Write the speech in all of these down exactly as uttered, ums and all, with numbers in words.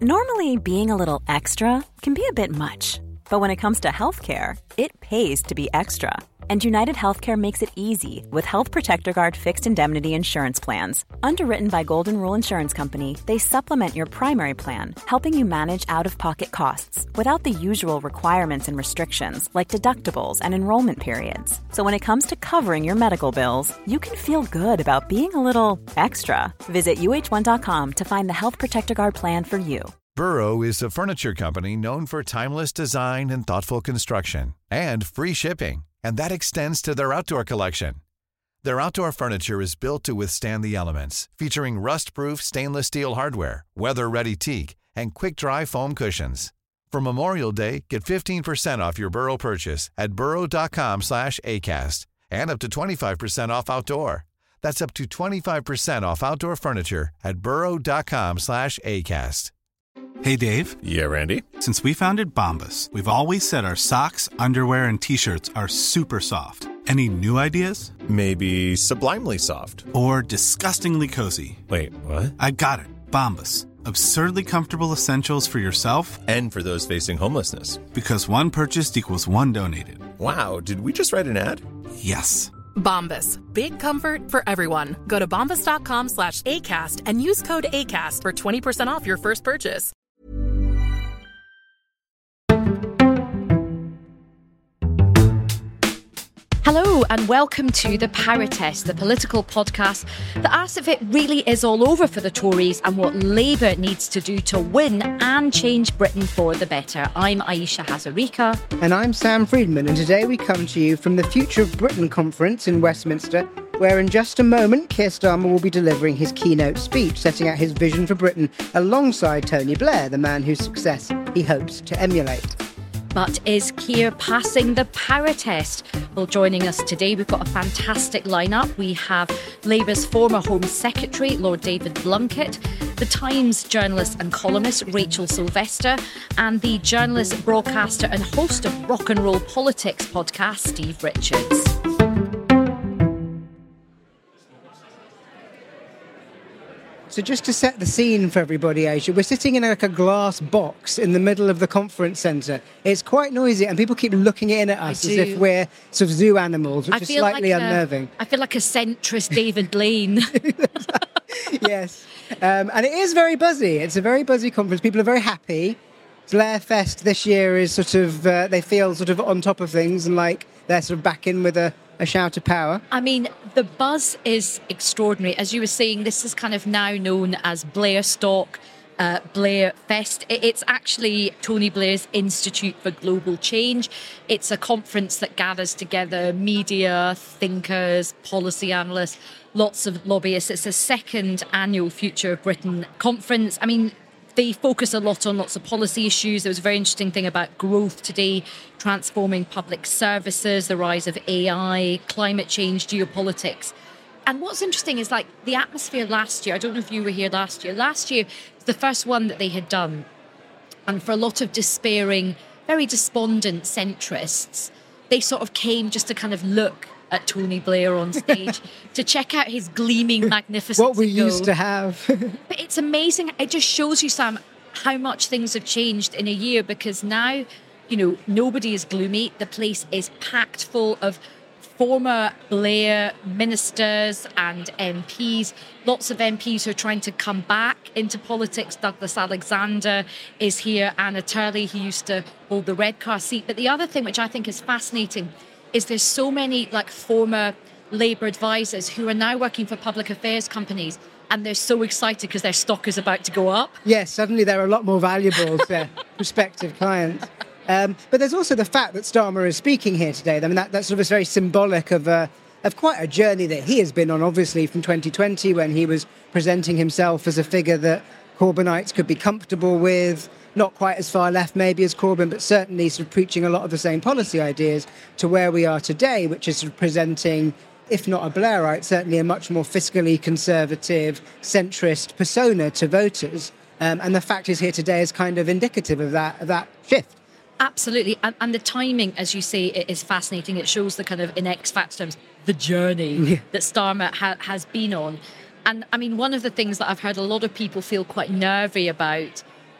Normally, being a little extra can be a bit much, but when it comes to healthcare, it pays to be extra. And United Healthcare makes it easy with Health Protector Guard fixed indemnity insurance plans. Underwritten by Golden Rule Insurance Company, they supplement your primary plan, helping you manage out-of-pocket costs without the usual requirements and restrictions like deductibles and enrollment periods. So when it comes to covering your medical bills, you can feel good about being a little extra. Visit U H one dot com to find the Health Protector Guard plan for you. Burrow is a furniture company known for timeless design and thoughtful construction, and free shipping, and that extends to their outdoor collection. Their outdoor furniture is built to withstand the elements, featuring rust-proof stainless steel hardware, weather-ready teak, and quick-dry foam cushions. For Memorial Day, get fifteen percent off your Burrow purchase at burrow.com slash ACAST and up to twenty-five percent off outdoor. That's up to twenty-five percent off outdoor furniture at burrow.com slash ACAST. Hey, Dave. Yeah, Randy. Since we founded Bombas, we've always said our socks, underwear, and T-shirts are super soft. Any new ideas? Maybe sublimely soft. Or disgustingly cozy. Wait, what? I got it. Bombas. Absurdly comfortable essentials for yourself and for those facing homelessness. Because one purchased equals one donated. Wow, did we just write an ad? Yes. Bombas. Big comfort for everyone. Go to bombas.com slash ACAST and use code ACAST for twenty percent off your first purchase. Hello and welcome to The Power Test, the political podcast that asks if it really is all over for the Tories and what Labour needs to do to win and change Britain for the better. I'm Ayesha Hazarika. And I'm Sam Friedman, and today we come to you from the Future of Britain conference in Westminster, where in just a moment Keir Starmer will be delivering his keynote speech, setting out his vision for Britain alongside Tony Blair, the man whose success he hopes to emulate. But is Keir passing the power test? Well, joining us today, we've got a fantastic lineup. We have Labour's former Home Secretary, Lord David Blunkett, The Times journalist and columnist, Rachel Sylvester, and the journalist, broadcaster and host of Rock and Roll Politics podcast, Steve Richards. So just to set the scene for everybody, Aisha, we're sitting in like a glass box in the middle of the conference centre. It's quite noisy and people keep looking in at us as if we're sort of zoo animals, which I is slightly like unnerving. A, I feel like a centrist David Blaine. Yes. Um, and it is very buzzy. It's a very buzzy conference. People are very happy. Blair Fest this year is sort of, uh, they feel sort of on top of things and like they're sort of back in with a A shout of power. I mean, the buzz is extraordinary. As you were saying, this is kind of now known as Blair Stock, uh, Blair Fest. It's actually Tony Blair's Institute for Global Change. It's a conference that gathers together media, thinkers, policy analysts, lots of lobbyists. It's the second annual Future of Britain conference. I mean, they focus a lot on lots of policy issues. There was a very interesting thing about growth today, transforming public services, the rise of A I, climate change, geopolitics. And what's interesting is like the atmosphere last year, I don't know if you were here last year, last year was the first one that they had done. And for a lot of despairing, very despondent centrists, they sort of came just to kind of look at Tony Blair on stage to check out his gleaming magnificence. What we used to have. But it's amazing. It just shows you, Sam, how much things have changed in a year, because now, you know, nobody is gloomy. The place is packed full of former Blair ministers and M Ps. Lots of M Ps who are trying to come back into politics. Douglas Alexander is here. Anna Turley, who used to hold the red car seat. But the other thing which I think is fascinating is there's so many like former Labour advisors who are now working for public affairs companies, and they're so excited because their stock is about to go up. Yes, suddenly they're a lot more valuable to their prospective clients. Um, but there's also the fact that Starmer is speaking here today. I mean, that, that sort of is very symbolic of uh, of quite a journey that he has been on, obviously, from twenty twenty, when he was presenting himself as a figure that Corbynites could be comfortable with. Not quite as far left maybe as Corbyn, but certainly sort of preaching a lot of the same policy ideas, to where we are today, which is sort of presenting, if not a Blairite, certainly a much more fiscally conservative, centrist persona to voters. Um, and the fact is here today is kind of indicative of that, of that shift. Absolutely. And, and the timing, as you say, it is fascinating. It shows the kind of, in X Factor terms, the journey yeah. that Starmer ha- has been on. And I mean, one of the things that I've heard a lot of people feel quite nervy about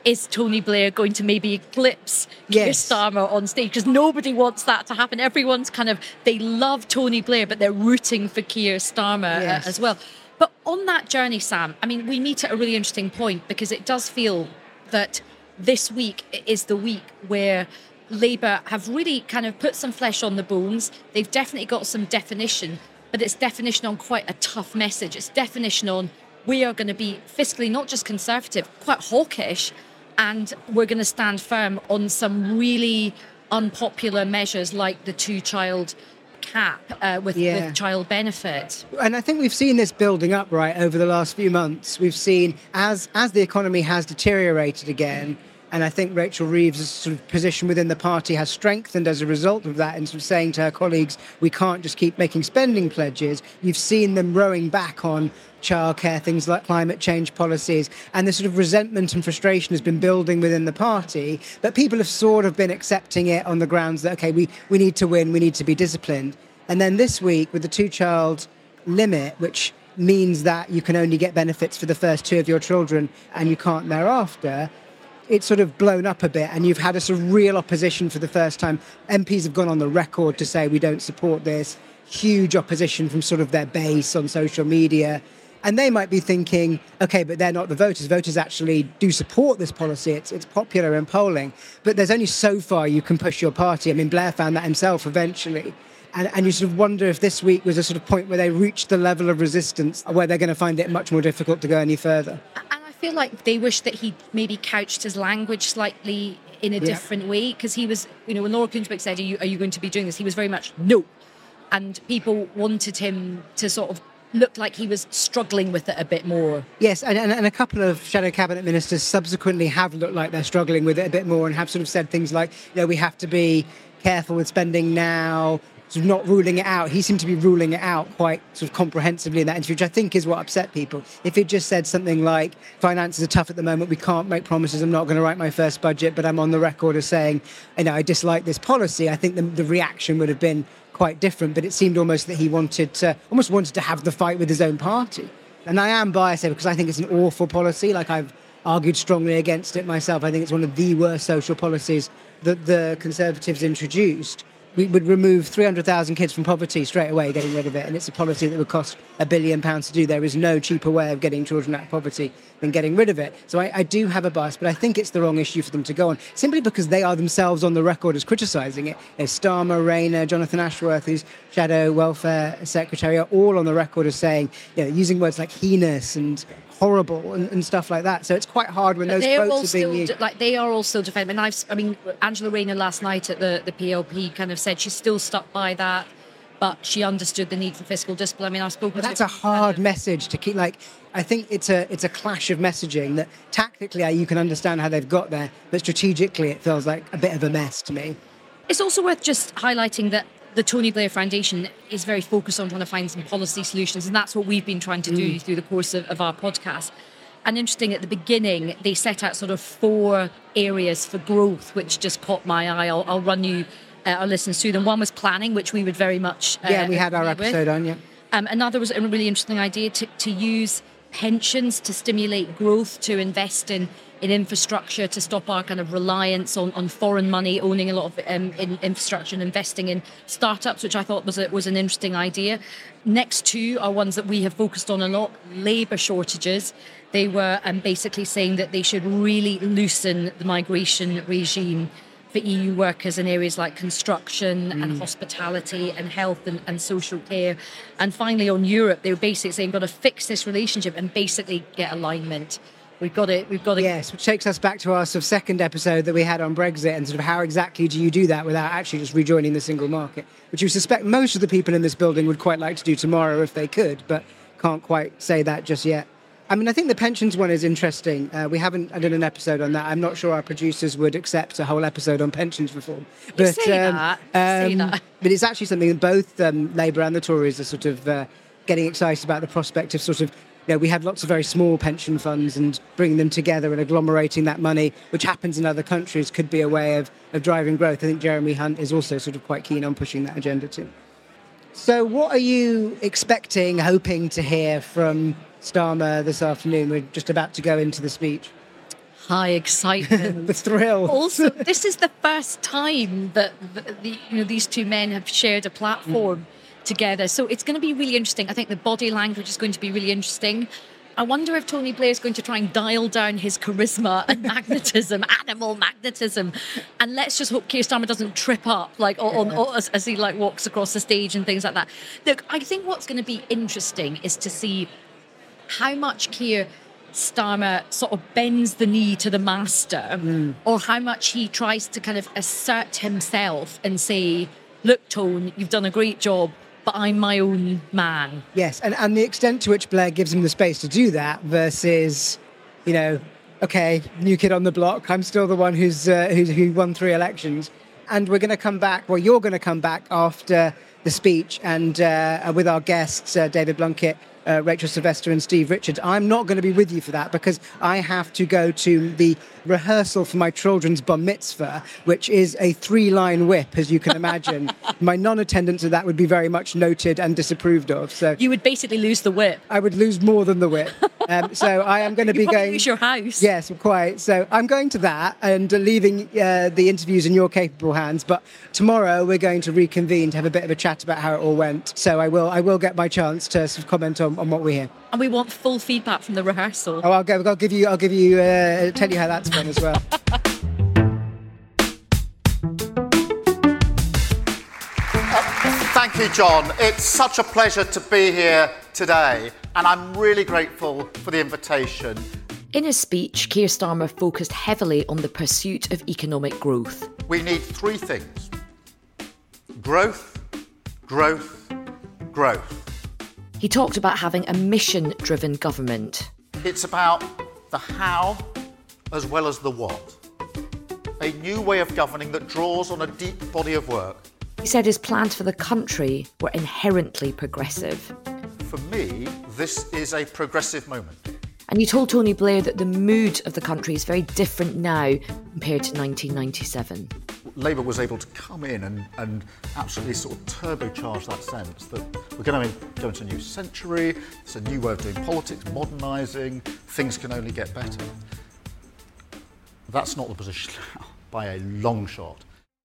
is Tony Blair going to maybe eclipse Keir Yes. Starmer on stage? Because nobody wants that to happen. Everyone's kind of, they love Tony Blair, but they're rooting for Keir Starmer Yes. uh, as well. But on that journey, Sam, I mean, we meet at a really interesting point, because it does feel that this week is the week where Labour have really kind of put some flesh on the bones. They've definitely got some definition, but it's definition on quite a tough message. It's definition on, we are going to be fiscally not just conservative, quite hawkish, and we're going to stand firm on some really unpopular measures like the two-child cap uh, with, Yeah. with child benefit. And I think we've seen this building up, right, over the last few months. We've seen, as as the economy has deteriorated again, and I think Rachel Reeves' sort of position within the party has strengthened as a result of that, and sort of saying to her colleagues, we can't just keep making spending pledges. You've seen them rowing back on childcare, things like climate change policies, and the sort of resentment and frustration has been building within the party. But people have sort of been accepting it on the grounds that, okay, we, we need to win, we need to be disciplined. And then this week, with the two-child limit, which means that you can only get benefits for the first two of your children and you can't thereafter, it's sort of blown up a bit, and you've had a sort of real opposition for the first time. M Ps have gone on the record to say we don't support this. Huge opposition from sort of their base on social media. And they might be thinking, okay, but they're not the voters. Voters actually do support this policy. It's it's popular in polling. But there's only so far you can push your party. I mean, Blair found that himself eventually. And, and you sort of wonder if this week was a sort of point where they reached the level of resistance where they're going to find it much more difficult to go any further. And I feel like they wish that he maybe couched his language slightly in a Yeah. different way, because he was, you know, when Laura Kuenssberg said, are you, are you going to be doing this? He was very much no. And people wanted him to sort of look like he was struggling with it a bit more. Yes, and, and, and a couple of shadow cabinet ministers subsequently have looked like they're struggling with it a bit more and have sort of said things like, you know, we have to be careful with spending now, sort of not ruling it out. He seemed to be ruling it out quite sort of comprehensively in that interview, which I think is what upset people. If he'd just said something like, finances are tough at the moment, we can't make promises, I'm not going to write my first budget, but I'm on the record as saying, you know, I dislike this policy, I think the, the reaction would have been quite different. But it seemed almost that he wanted to, almost wanted to have the fight with his own party. And I am biased here because I think it's an awful policy. Like, I've argued strongly against it myself. I think it's one of the worst social policies that the Conservatives introduced. We would remove three hundred thousand kids from poverty straight away, getting rid of it. And it's a policy that would cost a billion pounds to do. There is no cheaper way of getting children out of poverty than getting rid of it. So I, I do have a bias, but I think it's the wrong issue for them to go on, simply because they are themselves on the record as criticising it. There's Starmer, Rayner, Jonathan Ashworth, who's Shadow Welfare Secretary, are all on the record as saying, you know, using words like heinous and horrible and, and stuff like that. So it's quite hard when those They're all quotes are being still, used. like, they are all still defending. And I've, I mean, Angela Rayner last night at the, the P L P kind of said she's still stuck by that, but she understood the need for fiscal discipline. I mean, I've spoken But to... that's a hard message to keep. Like, I think it's a it's a clash of messaging that tactically you can understand how they've got there, but strategically it feels like a bit of a mess to me. It's also worth just highlighting that the Tony Blair Foundation is very focused on trying to find some policy solutions, and that's what we've been trying to do mm. through the course of, of our podcast. And interesting, at the beginning, they set out sort of four areas for growth, which just caught my eye. I'll, I'll run you uh, our listeners through them. One was planning, which we would very much uh, yeah, we had our episode with. on, yeah. Um, another was a really interesting idea to, to use pensions to stimulate growth, to invest in, in infrastructure, to stop our kind of reliance on, on foreign money, owning a lot of um, in infrastructure and investing in startups, which I thought was a, was an interesting idea. Next two are ones that we have focused on a lot: labour shortages. They were um, basically saying that they should really loosen the migration regime for E U workers in areas like construction mm. and hospitality and health and, and social care. And finally, on Europe, they were basically saying, we've got to fix this relationship and basically get alignment. We've got to, we've got to... Yes, which takes us back to our sort of second episode that we had on Brexit, and sort of how exactly do you do that without actually just rejoining the single market, which you suspect most of the people in this building would quite like to do tomorrow if they could, but can't quite say that just yet. I mean, I think the pensions one is interesting. Uh, we haven't done an episode on that. I'm not sure our producers would accept a whole episode on pensions reform. But, you say um, that. Um, say that. But it's actually something that both um, Labour and the Tories are sort of uh, getting excited about, the prospect of sort of, you know, we have lots of very small pension funds, and bringing them together and agglomerating that money, which happens in other countries, could be a way of, of driving growth. I think Jeremy Hunt is also sort of quite keen on pushing that agenda too. So what are you expecting, hoping to hear from Starmer this afternoon? We're just about to go into the speech. high excitement. The thrill. Also, this is the first time that the, the, you know, these two men have shared a platform mm. together. So it's going to be really interesting. I think the body language is going to be really interesting. I wonder if Tony Blair is going to try and dial down his charisma and magnetism, animal magnetism. And let's just hope Keir Starmer doesn't trip up like on, on, as, as he like walks across the stage and things like that. Look, I think what's going to be interesting is to see how much Keir Starmer sort of bends the knee to the master, mm. or how much he tries to kind of assert himself and say, look, Tone, you've done a great job, but I'm my own man. Yes, and, and the extent to which Blair gives him the space to do that versus, you know, OK, new kid on the block, I'm still the one who's, uh, who's who won three elections. And we're going to come back, well, you're going to come back after the speech and uh, with our guests, uh, David Blunkett, Uh, Rachel Sylvester and Steve Richards. I'm not going to be with you for that because I have to go to the rehearsal for my children's bar mitzvah, which is a three-line whip, as you can imagine. My non-attendance of that would be very much noted and disapproved of. So you would basically lose the whip. I would lose more than the whip. Um, so I am going to be going. Lose your house. Yes, quite. So I'm going to that and uh, leaving uh, the interviews in your capable hands. But tomorrow we're going to reconvene to have a bit of a chat about how it all went. So I will. I will get my chance to sort of comment on, on what we hear. And we want full feedback from the rehearsal. Oh, I'll go. I'll give you. I'll give you. Uh, tell you how that's gone as well. Thank you, John. It's such a pleasure to be here today, and I'm really grateful for the invitation. In his speech, Keir Starmer focused heavily on the pursuit of economic growth. We need three things: growth, growth, growth. He talked about having a mission-driven government. It's about the how as well as the what. A new way of governing that draws on a deep body of work. He said his plans for the country were inherently progressive. For me, this is a progressive moment. And he told Tony Blair that the mood of the country is very different now compared to nineteen ninety-seven. Labour was able to come in and, and absolutely sort of turbocharge that sense that we're going to go into a new century, it's a new way of doing politics, modernising, things can only get better. That's not the position now, by a long shot.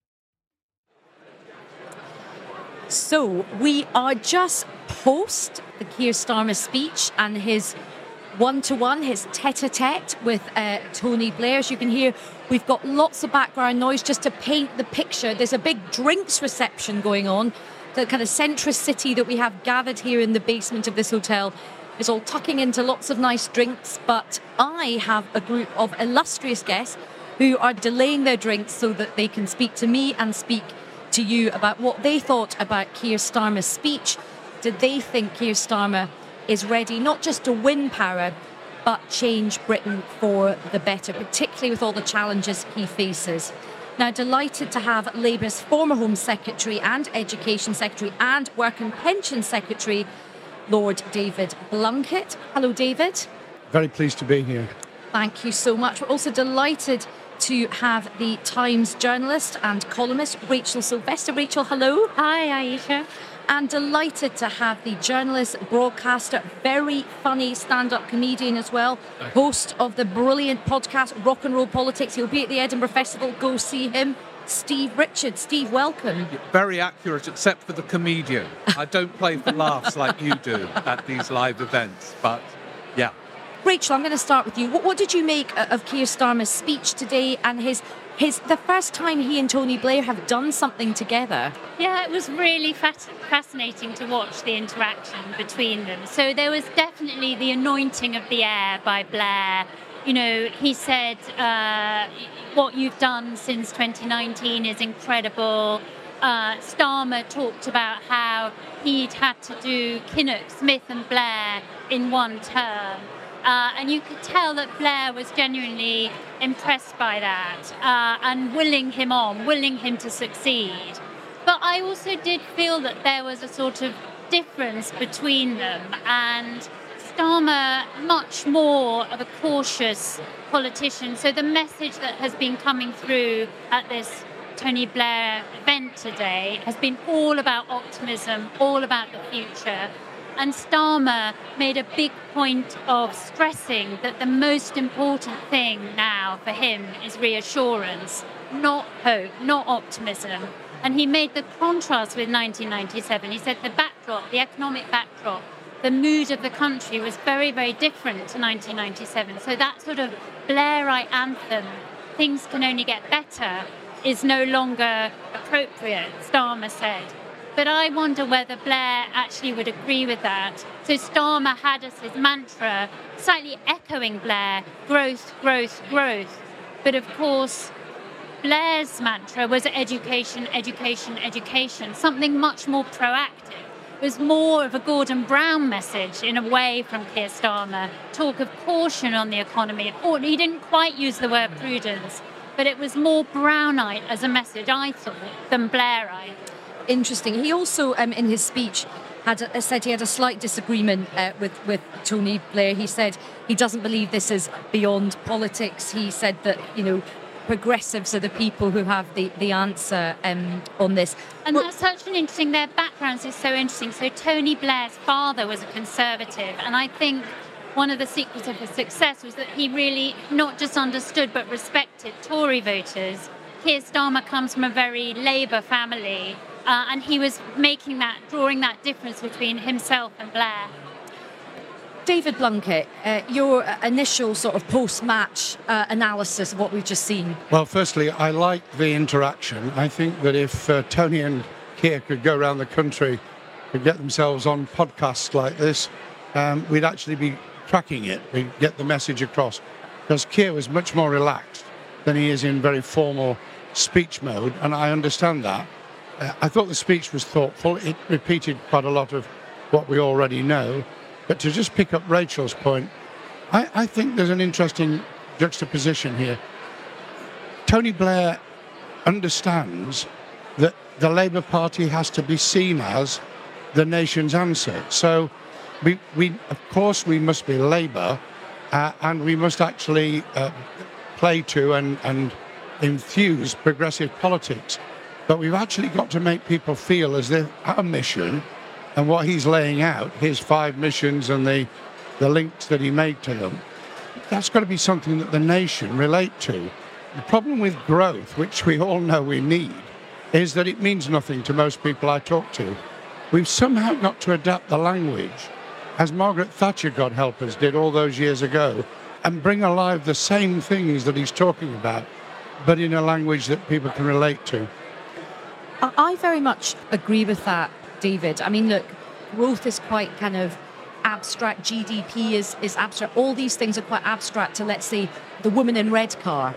So we are just post the Keir Starmer speech and his one-to-one, his tete-a-tete with uh, Tony Blair. As you can hear, we've got lots of background noise just to paint the picture. There's a big drinks reception going on. The kind of centrist city that we have gathered here in the basement of this hotel is all tucking into lots of nice drinks. But I have a group of illustrious guests who are delaying their drinks so that they can speak to me and speak to you about what they thought about Keir Starmer's speech. Did they think Keir Starmer is ready not just to win power, but change Britain for the better, particularly with all the challenges he faces? Now, delighted to have Labour's former Home Secretary and Education Secretary and Work and Pension Secretary, Lord David Blunkett. Hello, David. Very pleased to be here. Thank you so much. We're also delighted to have the Times journalist and columnist, Rachel Sylvester. Rachel, hello. Hi, Aisha. And delighted to have the journalist, broadcaster, very funny stand-up comedian as well, host of the brilliant podcast Rock and Roll Politics. He'll be at the Edinburgh Festival. Go see him. Steve Richards. Steve, welcome. Very accurate, except for the comedian. I don't play for laughs like you do at these live events, but yeah. Rachel, I'm going to start with you. What, what did you make of Keir Starmer's speech today and his his the first time he and Tony Blair have done something together? Yeah, it was really fas- fascinating to watch the interaction between them. So there was definitely the anointing of the air by Blair. You know, he said, uh, what you've done since twenty nineteen is incredible. Uh, Starmer talked about how he'd had to do Kinnock, Smith and Blair in one term. Uh, and you could tell that Blair was genuinely impressed by that uh, and willing him on, willing him to succeed. But I also did feel that there was a sort of difference between them, and Starmer much more of a cautious politician. So the message that has been coming through at this Tony Blair event today has been all about optimism, all about the future. And Starmer made a big point of stressing that the most important thing now for him is reassurance, not hope, not optimism. And he made the contrast with nineteen ninety-seven. He said the backdrop, the economic backdrop, the mood of the country was very, very different to nineteen ninety-seven. So that sort of Blairite anthem, things can only get better, is no longer appropriate, Starmer said. But I wonder whether Blair actually would agree with that. So Starmer had as his mantra, slightly echoing Blair, growth, growth, growth. But of course, Blair's mantra was education, education, education, something much more proactive. It was more of a Gordon Brown message in a way from Keir Starmer, talk of caution on the economy. Or he didn't quite use the word prudence, but it was more Brownite as a message, I thought, than Blairite. Interesting. He also, um, in his speech, had a, said he had a slight disagreement uh, with, with Tony Blair. He said he doesn't believe this is beyond politics. He said that, you know, progressives are the people who have the, the answer um, on this. And well, that's such an interesting, their backgrounds is so interesting. So Tony Blair's father was a Conservative, and I think one of the secrets of his success was that he really not just understood but respected Tory voters. Keir Starmer comes from a very Labour family, uh, and he was making that, drawing that difference between himself and Blair. David Blunkett, uh, your initial sort of post-match uh, analysis of what we've just seen. Well, firstly, I like the interaction. I think that if uh, Tony and Keir could go around the country and get themselves on podcasts like this, um, we'd actually be tracking it. We'd get the message across. Because Keir was much more relaxed than he is in very formal speech mode, and I understand that. Uh, I thought the speech was thoughtful. It repeated quite a lot of what we already know. But to just pick up Rachel's point, I, I think there's an interesting juxtaposition here. Tony Blair understands that the Labour Party has to be seen as the nation's answer. So, we, we of course, we must be Labour, uh, and we must actually uh, play to and, and infuse progressive politics. But we've actually got to make people feel as if our mission and what he's laying out, his five missions and the, the links that he made to them, that's got to be something that the nation relate to. The problem with growth, which we all know we need, is that it means nothing to most people I talk to. We've somehow got to adapt the language, as Margaret Thatcher, God help us, did all those years ago, and bring alive the same things that he's talking about, but in a language that people can relate to. I very much agree with that, David. I mean, look, growth is quite kind of abstract. G D P is, is abstract. All these things are quite abstract to, let's say, the woman in red car.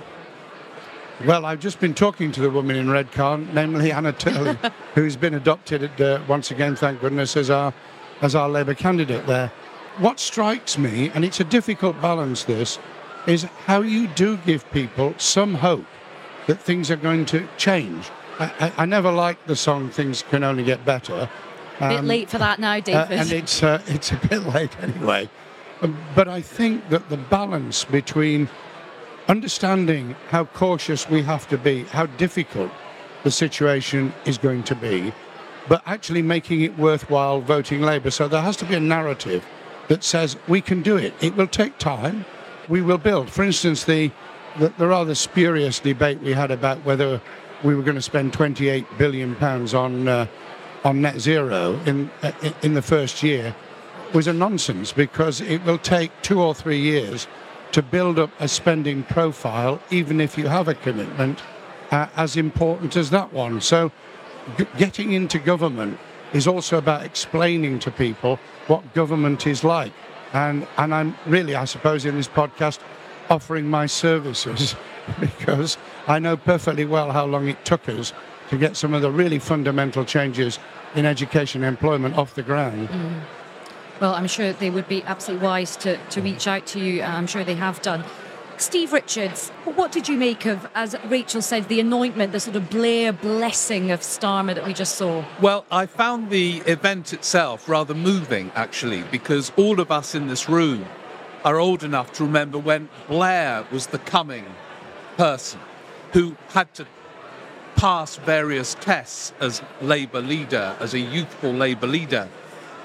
Well, I've just been talking to the woman in red car, namely Anna Turley, who's been adopted uh, once again, thank goodness, as our, as our Labour candidate there. What strikes me, and it's a difficult balance this, is how you do give people some hope that things are going to change. I, I, I never liked the song "Things Can Only Get Better." A bit um, late for that now, David. Uh, and it's uh, it's a bit late anyway. But I think that the balance between understanding how cautious we have to be, how difficult the situation is going to be, but actually making it worthwhile voting Labour. So there has to be a narrative that says we can do it. It will take time. We will build. For instance, the the, the rather spurious debate we had about whether we were going to spend twenty-eight billion pounds on uh, on net zero in uh, in the first year was a nonsense, because it will take two or three years to build up a spending profile, even if you have a commitment uh, as important as that one. So g- getting into government is also about explaining to people what government is like. And, and I'm really, I suppose, in this podcast, offering my services because I know perfectly well how long it took us to get some of the really fundamental changes in education and employment off the ground. Mm. Well, I'm sure they would be absolutely wise to, to reach out to you. I'm sure they have done. Steve Richards, what did you make of, as Rachel said, the anointment, the sort of Blair blessing of Starmer that we just saw? Well, I found the event itself rather moving, actually, because all of us in this room are old enough to remember when Blair was the coming person who had to pass various tests as Labour leader, as a youthful Labour leader.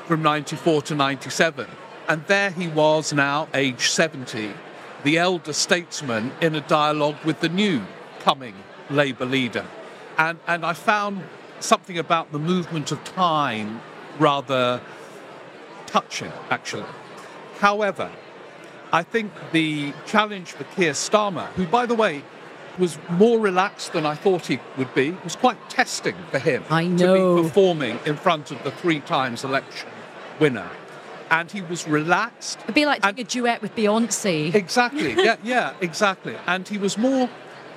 from ninety-four to ninety-seven. And there he was now, age seventy, the elder statesman in a dialogue with the new coming Labour leader. And, and I found something about the movement of time rather touching, actually. However, I think the challenge for Keir Starmer, who, by the way, was more relaxed than I thought he would be, was quite testing for him I know. to be performing in front of the three times election winner. And he was relaxed. It'd be like doing a duet with Beyonce. Exactly, yeah, yeah, exactly. And he was more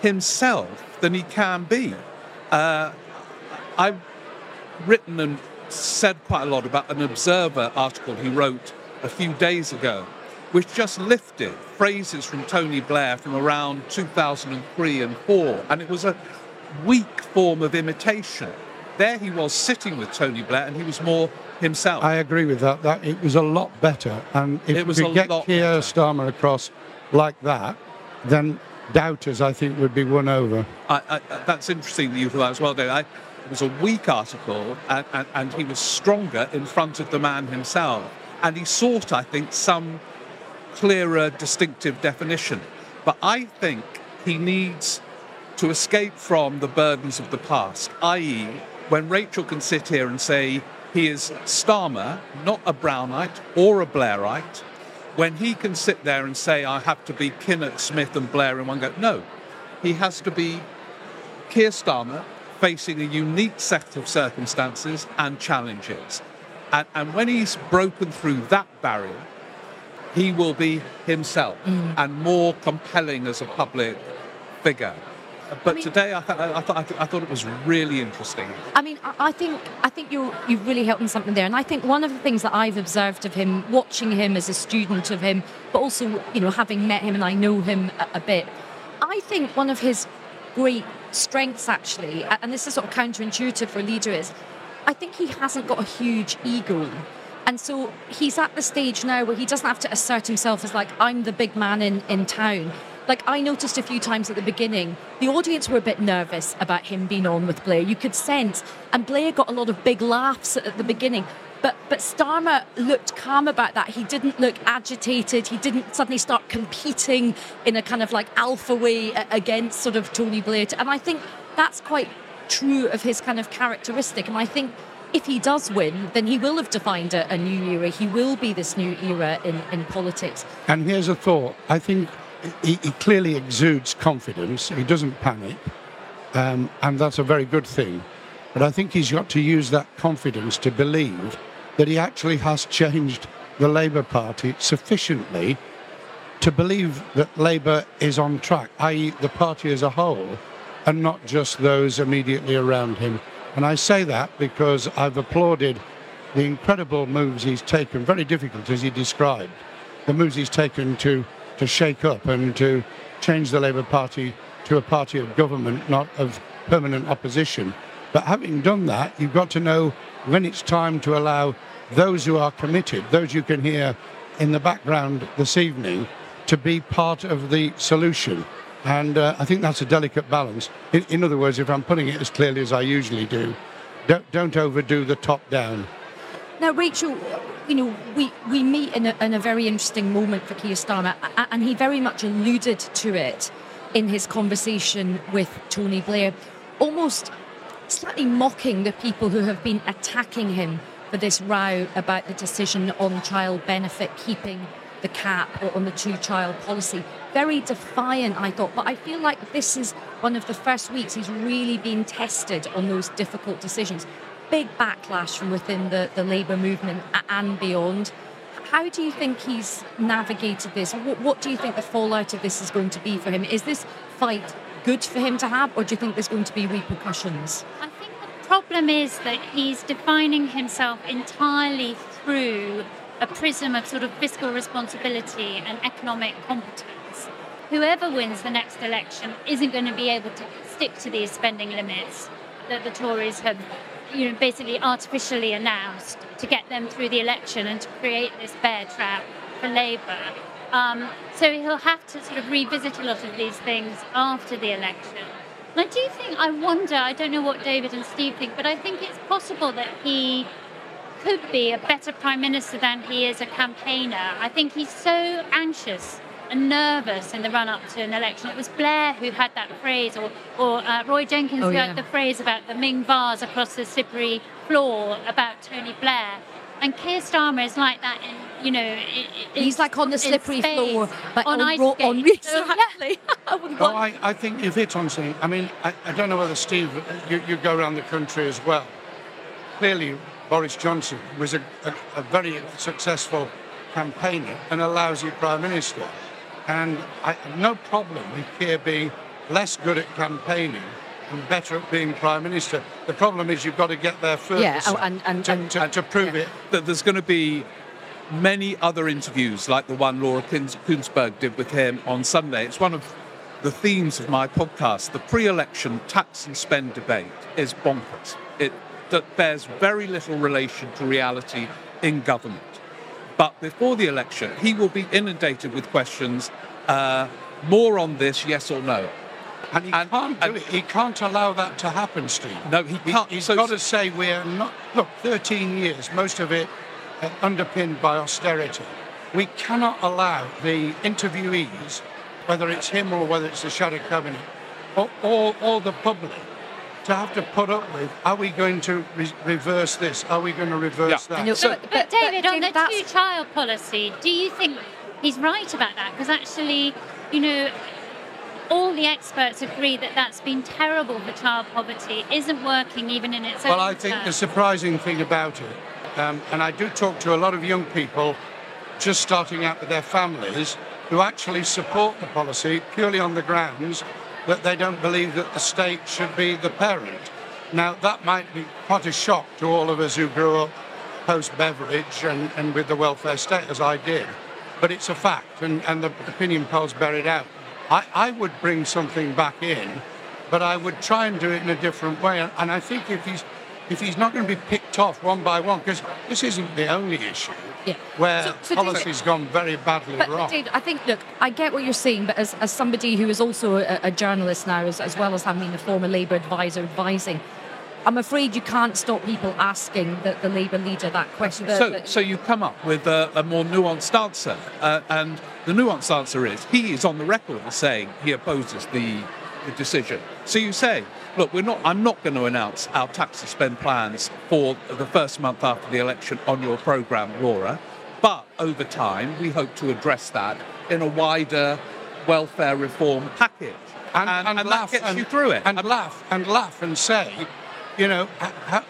himself than he can be. Uh, I've written and said quite a lot about an Observer article he wrote a few days ago, which just lifted phrases from Tony Blair from around two thousand three and four. And it was a weak form of imitation. There he was sitting with Tony Blair, and he was more himself. I agree with that. That it was a lot better. And if It was we a could get lot Keir better. Starmer across like that, then doubters, I think, would be won over. I, I, that's interesting that you thought that as well, Dave. I, it was a weak article, and, and, and he was stronger in front of the man himself. And he sought, I think, some clearer, distinctive definition. But I think he needs to escape from the burdens of the past, that is, when Rachel can sit here and say he is Starmer, not a Brownite or a Blairite, when he can sit there and say, I have to be Kinnock, Smith and Blair in one go. No, he has to be Keir Starmer facing a unique set of circumstances and challenges. And, and when he's broken through that barrier, he will be himself mm. and more compelling as a public figure. But I mean, today, I, th- I, th- I, th- I thought it was really interesting. I mean, I, I think I think you you've really helped me something there, and I think one of the things that I've observed of him, watching him as a student of him, but also you know having met him and I know him a, a bit, I think one of his great strengths actually, and this is sort of counterintuitive for a leader, is I think he hasn't got a huge ego. And so he's at the stage now where he doesn't have to assert himself as like, I'm the big man in, in town. Like I noticed a few times at the beginning, the audience were a bit nervous about him being on with Blair. You could sense, and Blair got a lot of big laughs at the beginning. But but Starmer looked calm about that. He didn't look agitated. He didn't suddenly start competing in a kind of like alpha way against sort of Tony Blair. And I think that's quite true of his kind of characteristic. And I think if he does win, then he will have defined a, a new era. He will be this new era in, in politics. And here's a thought. I think he, he clearly exudes confidence. He doesn't panic. Um, and that's a very good thing. But I think he's got to use that confidence to believe that he actually has changed the Labour Party sufficiently to believe that Labour is on track, that is the party as a whole, and not just those immediately around him. And I say that because I've applauded the incredible moves he's taken, very difficult as he described, the moves he's taken to, to shake up and to change the Labour Party to a party of government, not of permanent opposition. But having done that, you've got to know when it's time to allow those who are committed, those you can hear in the background this evening, to be part of the solution. And uh, I think that's a delicate balance. In, in other words, if I'm putting it as clearly as I usually do, don't, don't overdo the top down. Now, Rachel, you know, we, we meet in a, in a very interesting moment for Keir Starmer, and he very much alluded to it in his conversation with Tony Blair, almost slightly mocking the people who have been attacking him for this row about the decision on child benefit, keeping the cap or on the two-child policy. Very defiant, I thought, but I feel like this is one of the first weeks he's really been tested on those difficult decisions. Big backlash from within the, the Labour movement and beyond. How do you think he's navigated this? What, what do you think the fallout of this is going to be for him? Is this fight good for him to have, or do you think there's going to be repercussions? I think the problem is that he's defining himself entirely through a prism of sort of fiscal responsibility and economic competence. Whoever wins the next election isn't going to be able to stick to these spending limits that the Tories have, you know, basically artificially announced to get them through the election and to create this bear trap for Labour. Um, so he'll have to sort of revisit a lot of these things after the election. And I do think, I wonder, I don't know what David and Steve think, but I think it's possible that he could be a better Prime Minister than he is a campaigner. I think he's so anxious and nervous in the run-up to an election. It was Blair who had that phrase, or, or uh, Roy Jenkins Oh, who yeah. had the phrase about the Ming vase across the slippery floor about Tony Blair. And Keir Starmer is like that in, you know... In, He's like on the slippery Spain, floor, but on, on, ice ro- skates. on So, exactly. I wouldn't Well, want- I, I think you've hit on something. I mean, I, I don't know whether, Steve, you, you go around the country as well. Clearly, Boris Johnson was a, a, a very successful campaigner and a lousy Prime Minister. And I have no problem with Keir being less good at campaigning and better at being Prime Minister. The problem is you've got to get there first Yeah, oh, and- and- to, and- to, to prove it. That there's going to be many other interviews like the one Laura Kuns- Kunsberg did with him on Sunday. It's one of the themes of my podcast. The pre-election tax and spend debate is bonkers. It that bears very little relation to reality in government. But before the election, he will be inundated with questions, uh, more on this, yes or no. And he can't do it. He can't allow that to happen, Steve. No, he can't. He, has So- got to say we're not... Look, thirteen years, most of it uh, underpinned by austerity. We cannot allow the interviewees, whether it's him or whether it's the shadow cabinet, or, or, or the public, to have to put up with, are we going to re- reverse this? Are we going to reverse Yeah. that? know, So, but- but, but- David, but on the David, that's- two-child policy, do you think he's right about that? Because actually, you know, all the experts agree that that's been terrible for child poverty, isn't working even in its own Well, I think terms. the surprising thing about it, um, and I do talk to a lot of young people just starting out with their families who actually support the policy purely on the grounds that they don't believe that the state should be the parent. Now, that might be quite a shock to all of us who grew up post-Beveridge and, and with the welfare state, as I did. But it's a fact, and, and the opinion polls bear it out. I, I would bring something back in, but I would try and do it in a different way. And I think if he's if he's not going to be picked off one by one, because this isn't the only issue Yeah. where So- so policy's David- gone very badly But, wrong. but David, I think, look, I get what you're saying, but as, as somebody who is also a, a journalist now, as, as well as having been a former Labour advisor advising, I'm afraid you can't stop people asking the, the Labour leader that question. The- So, the- so you come up with a, a more nuanced answer, uh, and the nuanced answer is he is on the record as saying he opposes the, the decision. So you say, look, we're not. I'm not going to announce our tax and spend plans for the first month after the election on your programme, Laura, but over time we hope to address that in a wider welfare reform package, and, and, and and laugh that gets and, you through it. and laugh and laugh and say, you know, how,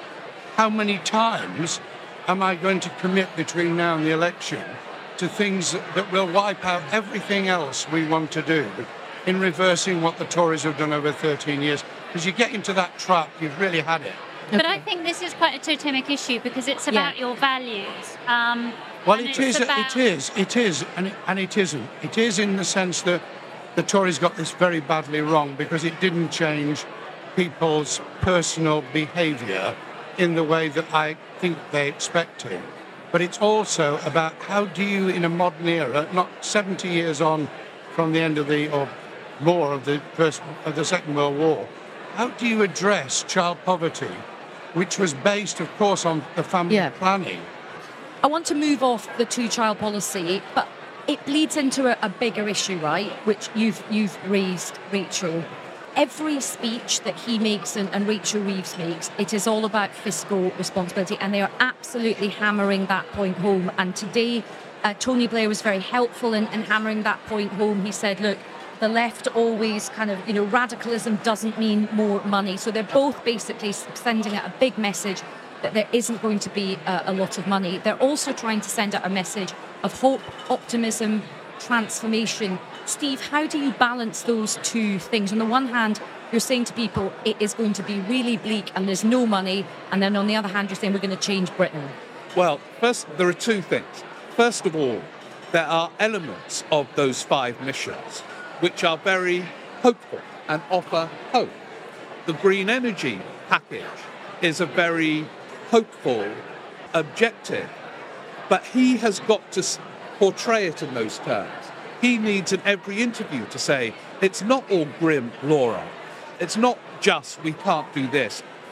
how many times am I going to commit between now and the election to things that, that will wipe out everything else we want to do in reversing what the Tories have done over thirteen years? Because you get into that trap, you've really had it. But I think this is quite a totemic issue because it's about your values. Um, Well, and it it's is, about- it is, it is, and it, and it isn't. It is in the sense that the Tories got this very badly wrong because it didn't change people's personal behaviour in the way that I think they expected. But it's also about how do you, in a modern era, not seventy years on from the end of the, or more of the first, of the Second World War, how do you address child poverty, which was based, of course, on the family Yeah. planning? I want to move off the two-child policy, but it bleeds into a, a bigger issue, right? Which you've you've raised, Rachel. Every speech that he makes and, and Rachel Reeves makes, it is all about fiscal responsibility, and they are absolutely hammering that point home. And today, uh, Tony Blair was very helpful in, in hammering that point home. He said, look, the left always kind of, you know, radicalism doesn't mean more money. So they're both basically sending out a big message that there isn't going to be a, a lot of money. They're also trying to send out a message of hope, optimism, transformation. Steve, how do you balance those two things? On the one hand, you're saying to people it is going to be really bleak and there's no money, and then on the other hand, you're saying we're going to change Britain. Well, first, there are two things. First of all, there are elements of those five missions which are very hopeful and offer hope. The green energy package is a very hopeful objective, but he has got to portray it in those terms. He needs in every interview to say, it's not all grim, Laura. It's not just we can't do this.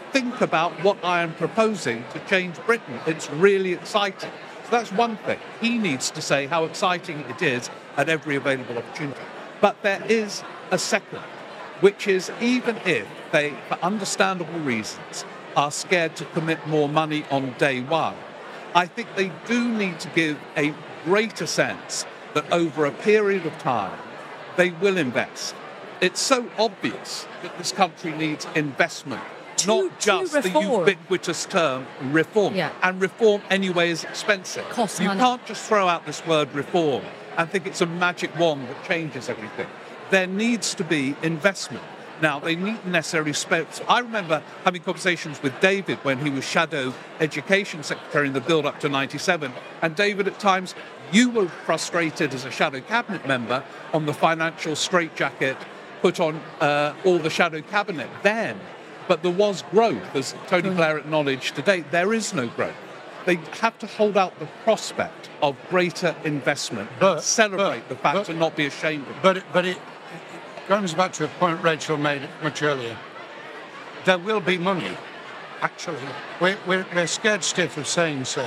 think about what I am proposing to change Britain. It's really exciting. So that's one thing. He needs to say how exciting it is at every available opportunity. But there is a second, which is even if they, for understandable reasons, are scared to commit more money on day one, I think they do need to give a greater sense that over a period of time, they will invest. It's so obvious that this country needs investment, to, not just the ubiquitous term reform. Yeah. And reform anyway is expensive. Costs you money. can't just throw out this word reform and think it's a magic wand that changes everything. There needs to be investment. Now, they needn't necessarily spend... I remember having conversations with David when he was Shadow Education Secretary in the build-up to ninety-seven. And David, at times, you were frustrated as a Shadow Cabinet member on the financial straitjacket put on uh, all the Shadow Cabinet then. But there was growth, as Tony Blair acknowledged today. There is no growth. They have to hold out the prospect of greater investment, but, celebrate but, the fact but, and not be ashamed of it. But, but it comes back to a point Rachel made much earlier. There will be money, actually. We're, we're, we're scared stiff of saying so.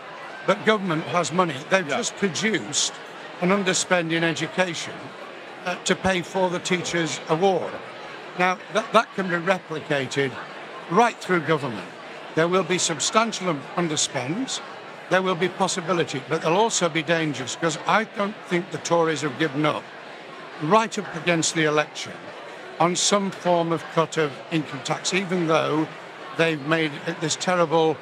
But government has money. They've yeah. just produced an underspend in education uh, to pay for the Teachers' Award. Now, that, that can be replicated right through government. There will be substantial underspends. There will be possibility, but there'll also be dangers, because I don't think the Tories have given up right up against the election on some form of cut of income tax, even though they've made this terrible,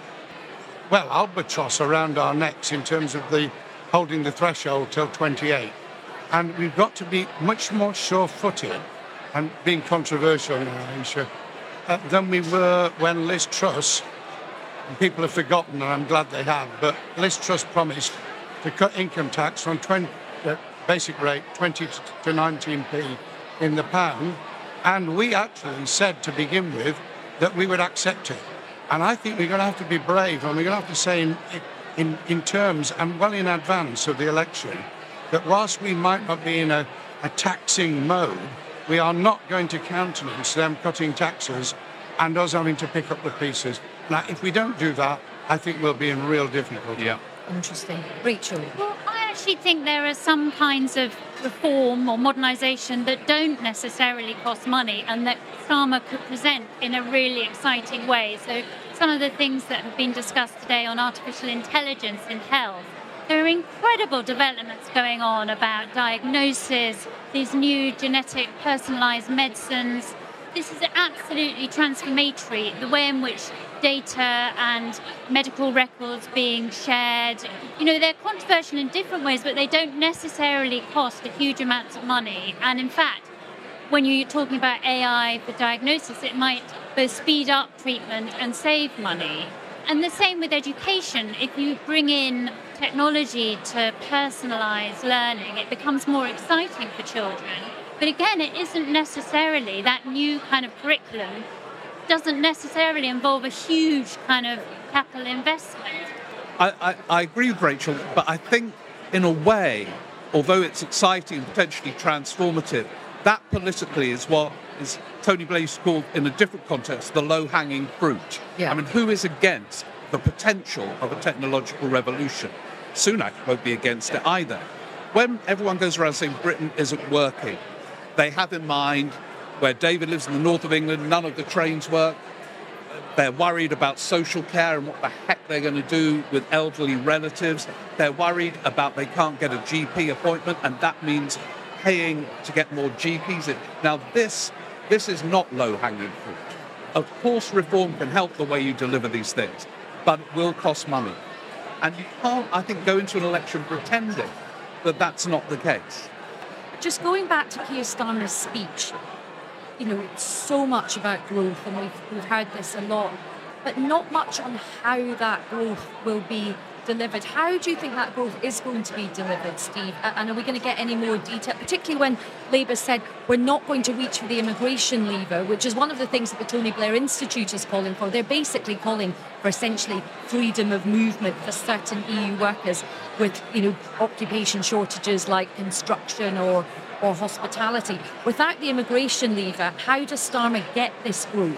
well, albatross around our necks in terms of the holding the threshold till twenty-eight. And we've got to be much more sure-footed, and being controversial now, Aisha, uh, than we were when Liz Truss, and people have forgotten, and I'm glad they have, but Liz Truss promised to cut income tax from twenty, uh, basic rate twenty to nineteen p in the pound, and we actually said to begin with that we would accept it. And I think we're going to have to be brave, and we're going to have to say in, in, in terms, and well in advance of the election, that whilst we might not be in a, a taxing mode, we are not going to countenance them cutting taxes and us having to pick up the pieces. Now, if we don't do that, I think we'll be in real difficulty. Yeah. Interesting. Rachel? Well, I actually think there are some kinds of reform or modernisation that don't necessarily cost money and that Starmer could present in a really exciting way. So some of the things that have been discussed today on artificial intelligence in health, there are incredible developments going on about diagnosis, these new genetic personalised medicines. This is absolutely transformatory, the way in which data and medical records being shared. You know, they're controversial in different ways, but they don't necessarily cost a huge amount of money. And in fact, when you're talking about A I for diagnosis, it might both speed up treatment and save money. And the same with education. If you bring in technology to personalise learning, it becomes more exciting for children. But again, it isn't necessarily that new kind of curriculum doesn't necessarily involve a huge kind of capital investment. I, I, I agree with Rachel, but I think in a way, although it's exciting and potentially transformative, that politically is what is Tony Blair used to call, in a different context, the low-hanging fruit. Yeah. I mean, who is against the potential of a technological revolution? Sunak won't be against it either. When everyone goes around saying Britain isn't working, they have in mind where David lives in the north of England, none of the trains work. They're worried about social care and what the heck they're going to do with elderly relatives. They're worried about they can't get a G P appointment, and that means paying to get more G Ps in. Now, this, this is not low-hanging fruit. Of course, reform can help the way you deliver these things, but it will cost money. And you can't, I think, go into an election pretending that that's not the case. Just going back to Keir Starmer's speech, you know, it's so much about growth, and we've, we've heard this a lot, but not much on how that growth will be delivered. How do you think that growth is going to be delivered, Steve? And are we going to get any more detail, particularly when Labour said we're not going to reach for the immigration lever, which is one of the things that the Tony Blair Institute is calling for. They're basically calling for essentially freedom of movement for certain E U workers with, you know, occupation shortages like construction or or hospitality. Without the immigration lever, how does Starmer get this growth?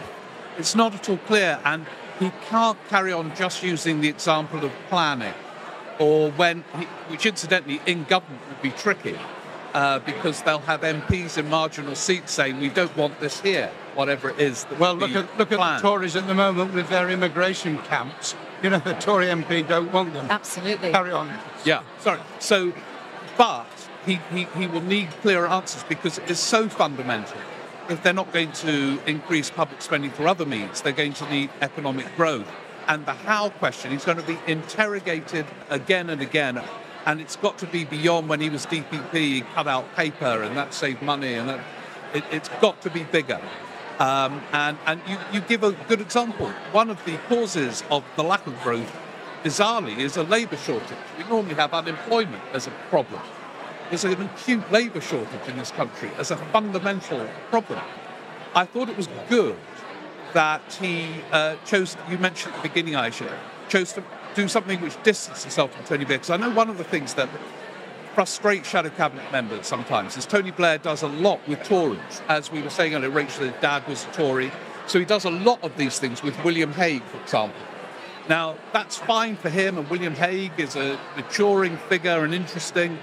It's not at all clear, and he can't carry on just using the example of planning, or when, he, which incidentally in government would be tricky, uh, because they'll have M Ps in marginal seats saying, we don't want this here, whatever it is. That well, look at look at the Tories at the moment with their immigration camps. You know, the Tory M P don't want them. Absolutely. Carry on. Yeah, sorry. So, but he, he, he will need clearer answers because it is so fundamental. If they're not going to increase public spending for other means, they're going to need economic growth. And the how question is going to be interrogated again and again. And it's got to be beyond when he was D P P, he cut out paper and that saved money. And that, it, it's got to be bigger. Um, and and you, you give a good example. One of the causes of the lack of growth, bizarrely, is a labour shortage. We normally have unemployment as a problem. There's an acute labour shortage in this country as a fundamental problem. I thought it was good that he uh, chose, you mentioned at the beginning, Aisha, chose to do something which distanced himself from Tony Blair. Because I know one of the things that frustrates shadow cabinet members sometimes is Tony Blair does a lot with Tories. As we were saying earlier, Rachel's dad was a Tory. So he does a lot of these things with William Hague, for example. Now, that's fine for him, and William Hague is a maturing figure and interesting.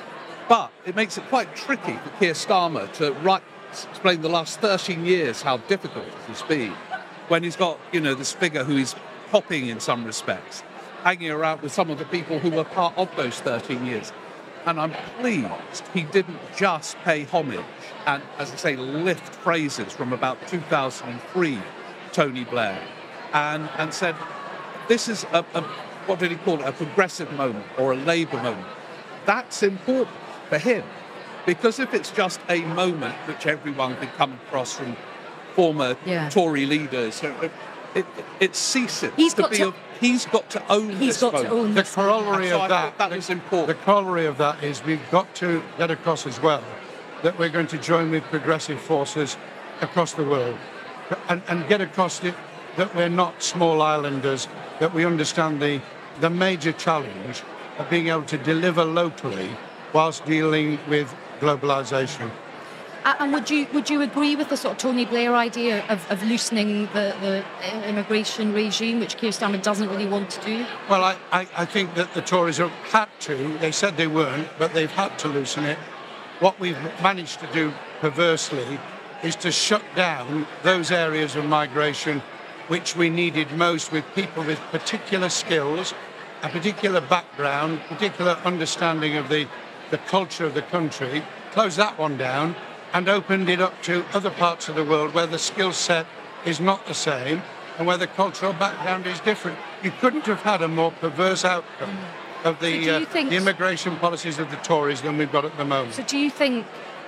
But it makes it quite tricky for Keir Starmer to write, explain the last thirteen years how difficult it has been when he's got, you know, this figure who is popping in some respects, hanging around with some of the people who were part of those thirteen years. And I'm pleased he didn't just pay homage and, as I say, lift phrases from about two thousand three, Tony Blair, and, and said, this is a, a, what did he call it, a progressive moment or a Labour moment. That's important for him, because if it's just a moment which everyone can come across from former yeah. Tory leaders, it, it, it ceases he's to got be. To, a, he's got to own he's this got moment. To own the this corollary so of I that, that the, was important. The corollary of that is we've got to get across as well that we're going to join with progressive forces across the world, and, and get across it that we're not small islanders, that we understand the the major challenge of being able to deliver locally whilst dealing with globalisation. Uh, and would you would you agree with the sort of Tony Blair idea of, of loosening the, the immigration regime, which Keir Starmer doesn't really want to do? Well, I, I, I think that the Tories have had to. They said they weren't, but they've had to loosen it. What we've managed to do, perversely, is to shut down those areas of migration which we needed most, with people with particular skills, a particular background, particular understanding of the the culture of the country, closed that one down and opened it up to other parts of the world where the skill set is not the same and where the cultural background is different. You couldn't have had a more perverse outcome of the, so uh, think, the immigration policies of the Tories than we've got at the moment. So do you think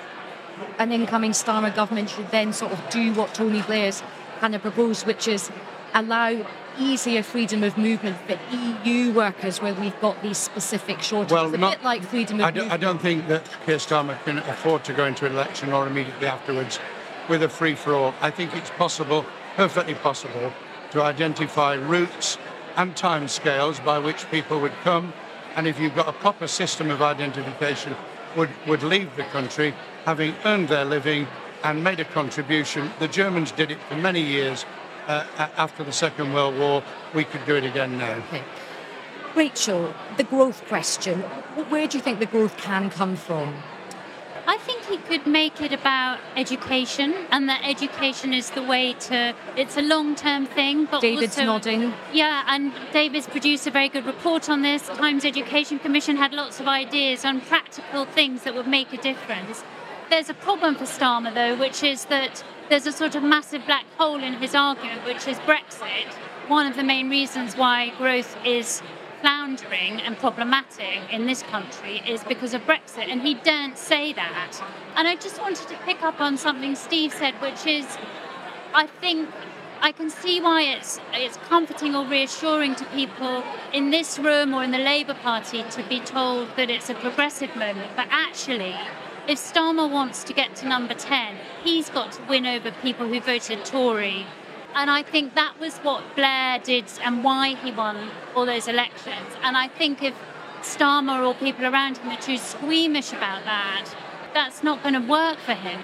an incoming Starmer government should then sort of do what Tony Blair's kind of proposed, which is allow easier freedom of movement for E U workers where we've got these specific shortages, well, a not, bit like freedom of I do, movement? I don't think that Keir Starmer can afford to go into an election or immediately afterwards with a free-for-all. I think it's possible, perfectly possible, to identify routes and timescales by which people would come, and if you've got a proper system of identification, would, would leave the country having earned their living and made a contribution. The Germans did it for many years. Uh, after the Second World War, we could do it again now. Okay. Rachel, the growth question. Where do you think the growth can come from? I think he could make it about education, and that education is the way to... It's a long-term thing, but David's also... nodding. Yeah, and David's produced a very good report on this. Times Education Commission had lots of ideas on practical things that would make a difference. There's a problem for Starmer, though, which is that there's a sort of massive black hole in his argument, which is Brexit. One of the main reasons why growth is floundering and problematic in this country is because of Brexit, and he daren't say that. And I just wanted to pick up on something Steve said, which is, I think I can see why it's it's comforting or reassuring to people in this room or in the Labour Party to be told that it's a progressive moment, but actually, if Starmer wants to get to number ten, he's got to win over people who voted Tory. And I think that was what Blair did and why he won all those elections. And I think if Starmer or people around him are too squeamish about that, that's not going to work for him.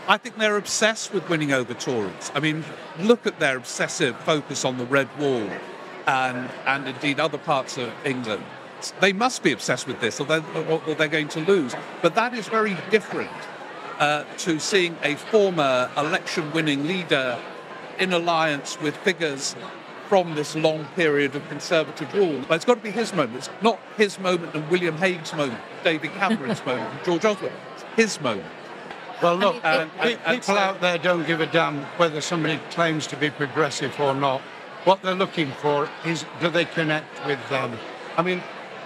I think they're obsessed with winning over Tories. I mean, look at their obsessive focus on the Red Wall and, and indeed other parts of England. They must be obsessed with this or they're, or they're going to lose. But that is very different uh, to seeing a former election-winning leader in alliance with figures from this long period of Conservative rule. But it's got to be his moment. It's not his moment and William Hague's moment, David Cameron's moment, and George Osborne. It's his moment. Well, look, I mean, and, and, and, people so, out there don't give a damn whether somebody claims to be progressive or not. What they're looking for is, do they connect with them? I mean,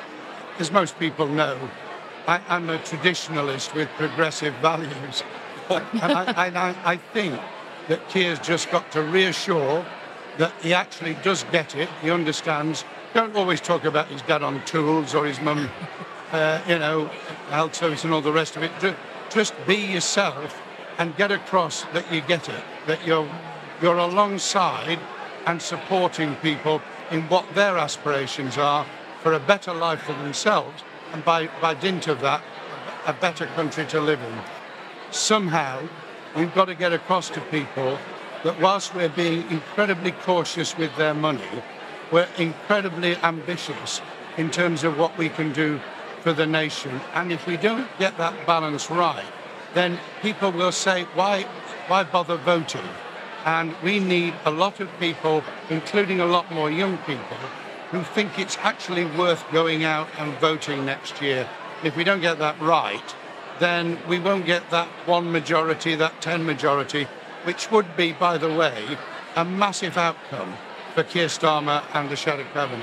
as most people know, I, I'm a traditionalist with progressive values. and I, I, I think that Keir's just got to reassure that he actually does get it, he understands. Don't always talk about his dad on tools or his mum, uh, you know, health service and all the rest of it. Just be yourself and get across that you get it, that you're, you're alongside and supporting people in what their aspirations are for a better life for themselves, and by, by dint of that, a better country to live in. Somehow, we've got to get across to people that whilst we're being incredibly cautious with their money, we're incredibly ambitious in terms of what we can do for the nation. And if we don't get that balance right, then people will say, why, why bother voting? And we need a lot of people, including a lot more young people, who think it's actually worth going out and voting next year. If we don't get that right, then we won't get that one majority, that ten majority, which would be, by the way, a massive outcome for Keir Starmer and the Shadow Cabinet.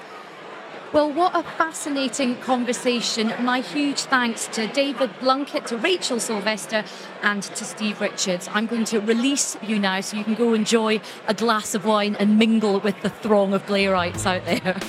Well, what a fascinating conversation. My huge thanks to David Blunkett, to Rachel Sylvester and to Steve Richards. I'm going to release you now so you can go enjoy a glass of wine and mingle with the throng of Blairites out there.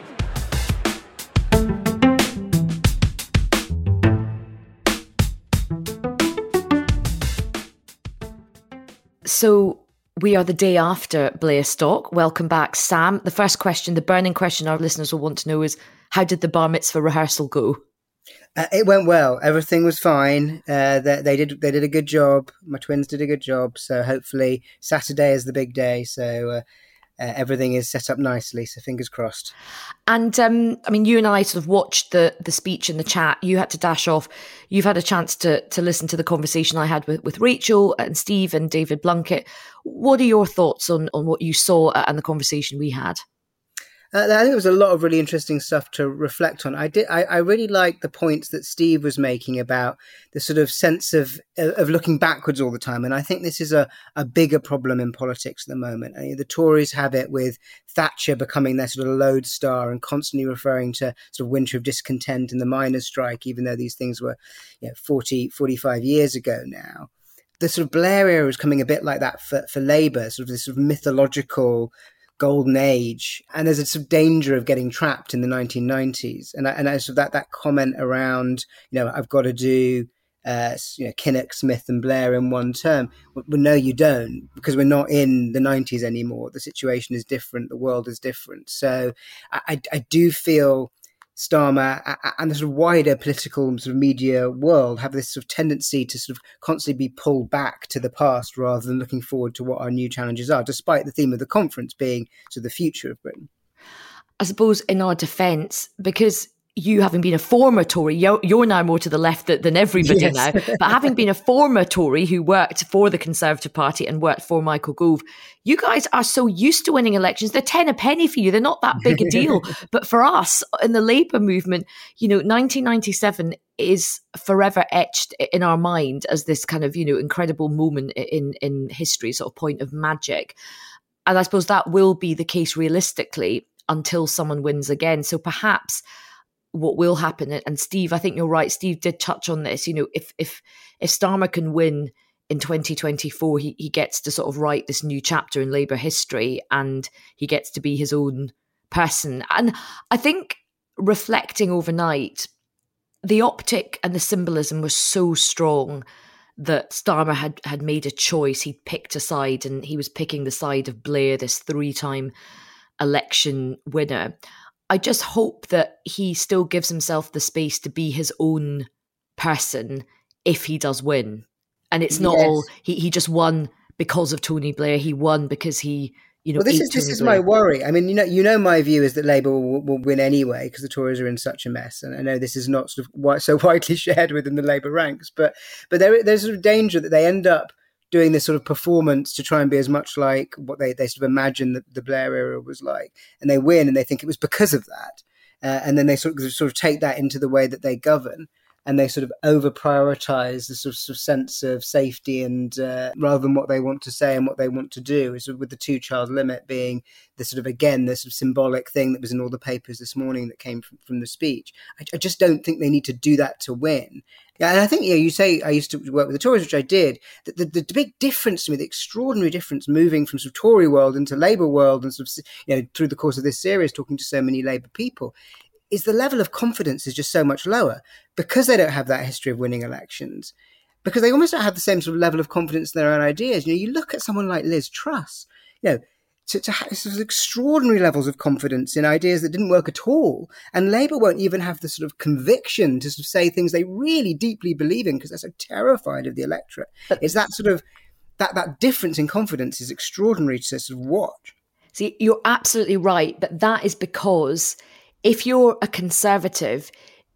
So we are the day after Blairstock. Welcome back, Sam. The first question, the burning question our listeners will want to know is, how did the bar mitzvah rehearsal go? Uh, it went well. Everything was fine. Uh, they, they did they did a good job. My twins did a good job. So hopefully Saturday is the big day. So uh, uh, everything is set up nicely. So fingers crossed. And um, I mean, you and I sort of watched the the speech and the chat. You had to dash off. You've had a chance to to listen to the conversation I had with, with Rachel and Steve and David Blunkett. What are your thoughts on, on what you saw and the conversation we had? Uh, I think there was a lot of really interesting stuff to reflect on. I did. I, I really liked the points that Steve was making about the sort of sense of of looking backwards all the time. And I think this is a, a bigger problem in politics at the moment. I mean, the Tories have it with Thatcher becoming their sort of lodestar and constantly referring to sort of winter of discontent and the miners' strike, even though these things were, you know, forty, forty-five years ago now. The sort of Blair era is coming a bit like that for, for Labour, sort of this sort of mythological golden age, and there's a sort of danger of getting trapped in the nineteen nineties. And I, and I sort of that that comment around, you know, I've got to do, uh, you know, Kinnock, Smith, and Blair in one term. Well, no, you don't, because we're not in the nineties anymore. The situation is different. The world is different. So I, I, I do feel Starmer and the sort of wider political sort of media world have this sort of tendency to sort of constantly be pulled back to the past rather than looking forward to what our new challenges are, despite the theme of the conference being sort of the future of Britain. I suppose in our defence, because you having been a former Tory, you're, you're now more to the left than everybody yes. now, but having been a former Tory who worked for the Conservative Party and worked for Michael Gove, you guys are so used to winning elections. They're ten a penny for you. They're not that big a deal. But for us in the Labour movement, you know, nineteen ninety-seven is forever etched in our mind as this kind of, you know, incredible moment in, in history, sort of point of magic. And I suppose that will be the case realistically until someone wins again. So perhaps what will happen, and Steve, I think you're right, Steve did touch on this, you know, if if if Starmer can win in twenty twenty-four, he, he gets to sort of write this new chapter in Labour history and he gets to be his own person. And I think reflecting overnight, the optic and the symbolism was so strong that Starmer had, had made a choice. He'd picked a side and he was picking the side of Blair, this three-time election winner. I just hope that he still gives himself the space to be his own person if he does win. And it's not Yes. all, he, he just won because of Tony Blair. He won because he, you know, Well, this ate is this Tony is Blair. my worry. I mean, you know, you know, my view is that Labour will, will win anyway because the Tories are in such a mess, and I know this is not sort of wi- so widely shared within the Labour ranks. But but there, there's sort of danger that they end up doing this sort of performance to try and be as much like what they, they sort of imagine that the Blair era was like, and they win, and they think it was because of that, uh, and then they sort of sort of take that into the way that they govern. And they sort of over prioritize the sort of, sort of sense of safety, and uh, rather than what they want to say and what they want to do, is with the two child limit being the sort of, again, the sort of symbolic thing that was in all the papers this morning that came from, from the speech. I, I just don't think they need to do that to win. Yeah, and I think, you know, you say I used to work with the Tories, which I did. The, the, the big difference to me, the extraordinary difference moving from sort of Tory world into Labour world, and sort of, you know, through the course of this series, talking to so many Labour people, is the level of confidence is just so much lower because they don't have that history of winning elections, because they almost don't have the same sort of level of confidence in their own ideas. You know, you look at someone like Liz Truss, you know, to, to have sort of extraordinary levels of confidence in ideas that didn't work at all. And Labour won't even have the sort of conviction to sort of say things they really deeply believe in because they're so terrified of the electorate. But it's that sort of, that, that difference in confidence is extraordinary to sort of watch. See, you're absolutely right, but that is because if you're a Conservative,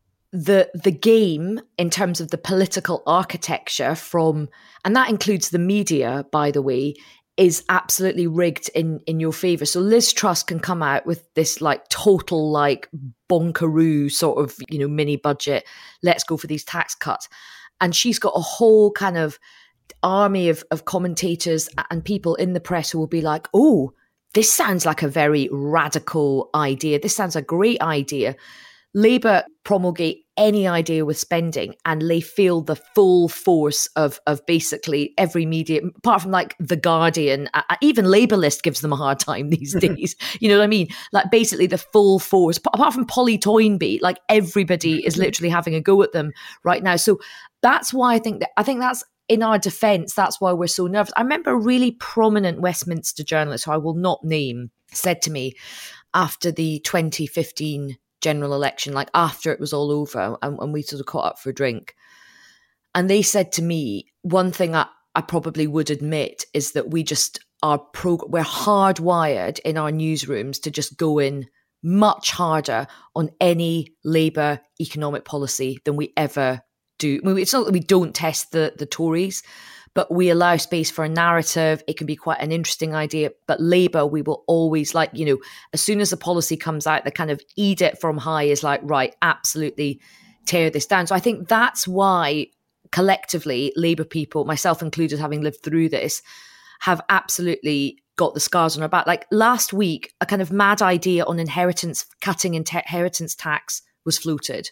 the the game in terms of the political architecture from, and that includes the media, by the way, is absolutely rigged in, in your favour. So Liz Truss can come out with this like total like bonkaroo sort of, you know, mini budget, let's go for these tax cuts. And she's got a whole kind of army of, of commentators and people in the press who will be like, oh, this sounds like a very radical idea. This sounds a great idea. Labour promulgate any idea with spending and they feel the full force of of basically every media, apart from like The Guardian, uh, even Labour List gives them a hard time these days. You know what I mean? Like basically the full force, apart from Polly Toynbee, like everybody is literally having a go at them right now. So that's why I think that, I think that's, in our defence, that's why we're so nervous. I remember a really prominent Westminster journalist, who I will not name, said to me after the twenty fifteen general election, like after it was all over, and, and we sort of caught up for a drink. And they said to me, one thing I, I probably would admit is that we just are pro, we're hardwired in our newsrooms to just go in much harder on any Labour economic policy than we ever do. I mean, it's not that we don't test the, the Tories, but we allow space for a narrative. It can be quite an interesting idea. But Labour, we will always, like, you know, as soon as a policy comes out, the kind of edict from high is like, right, absolutely tear this down. So I think that's why collectively Labour people, myself included, having lived through this, have absolutely got the scars on our back. Like last week, a kind of mad idea on inheritance, cutting inheritance tax was floated.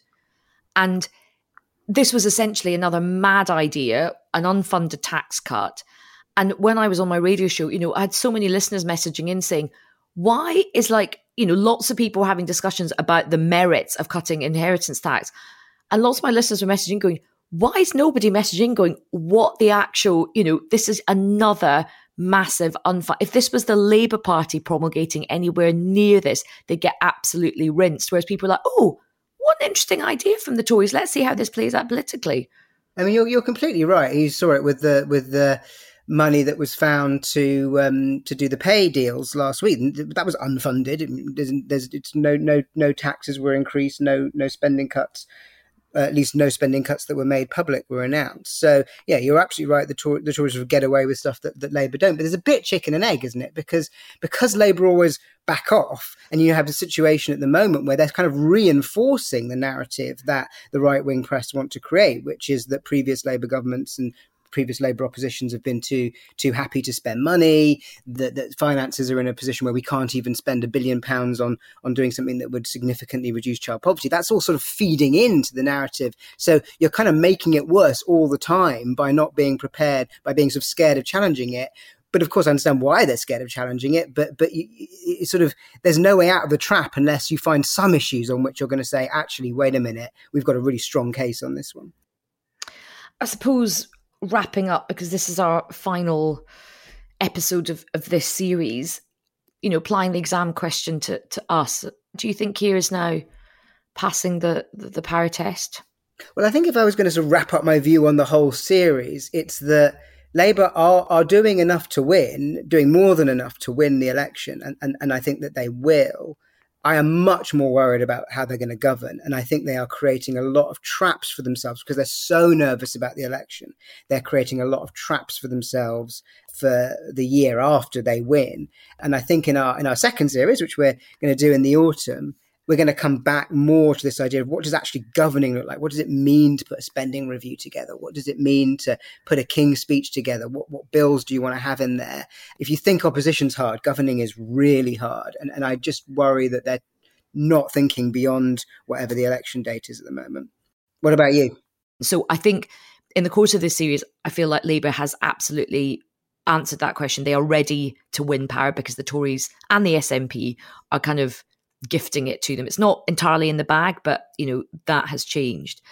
And this was essentially another mad idea, an unfunded tax cut. And when I was on my radio show, you know, I had so many listeners messaging in saying, why is like, you know, lots of people having discussions about the merits of cutting inheritance tax. And lots of my listeners were messaging going, why is nobody messaging going, what the actual, you know, this is another massive unfunded. If this was the Labour Party promulgating anywhere near this, they'd get absolutely rinsed. Whereas people are like, oh, what an interesting idea from the Tories. Let's see how this plays out politically. I mean, you're you're completely right. You saw it with the with the money that was found to um, to do the pay deals last week. That was unfunded. There's, there's it's no no no taxes were increased. No no spending cuts. Uh, at least no spending cuts that were made public were announced. So, yeah, you're absolutely right. The, Tor- the Tories will get away with stuff that, that Labour don't. But there's a bit chicken and egg, isn't it? Because because Labour always back off, and you have a situation at the moment where they're kind of reinforcing the narrative that the right-wing press want to create, which is that previous Labour governments and previous Labour oppositions have been too too happy to spend money, that, that finances are in a position where we can't even spend a billion pounds on, on doing something that would significantly reduce child poverty. That's all sort of feeding into the narrative. So you're kind of making it worse all the time by not being prepared, by being sort of scared of challenging it. But of course, I understand why they're scared of challenging it. But but you, it's sort of, there's no way out of the trap unless you find some issues on which you're going to say, actually, wait a minute, we've got a really strong case on this one. I suppose, wrapping up, because this is our final episode of, of this series, you know, applying the exam question to, to us, do you think Keir is now passing the, the, the power test? Well, I think if I was going to sort of wrap up my view on the whole series, it's that Labour are, are doing enough to win, doing more than enough to win the election, and, and, and I think that they will. I am much more worried about how they're going to govern, and I think they are creating a lot of traps for themselves because they're so nervous about the election. They're creating a lot of traps for themselves for the year after they win. And I think in our in our second series, which we're going to do in the autumn, we're going to come back more to this idea of what does actually governing look like? What does it mean to put a spending review together? What does it mean to put a King's speech together? What, what bills do you want to have in there? If you think opposition's hard, governing is really hard. And, and I just worry that they're not thinking beyond whatever the election date is at the moment. What about you? So I think in the course of this series, I feel like Labour has absolutely answered that question. They are ready to win power because the Tories and the S N P are kind of gifting it to them. It's not entirely in the bag, but, you know, that has changed.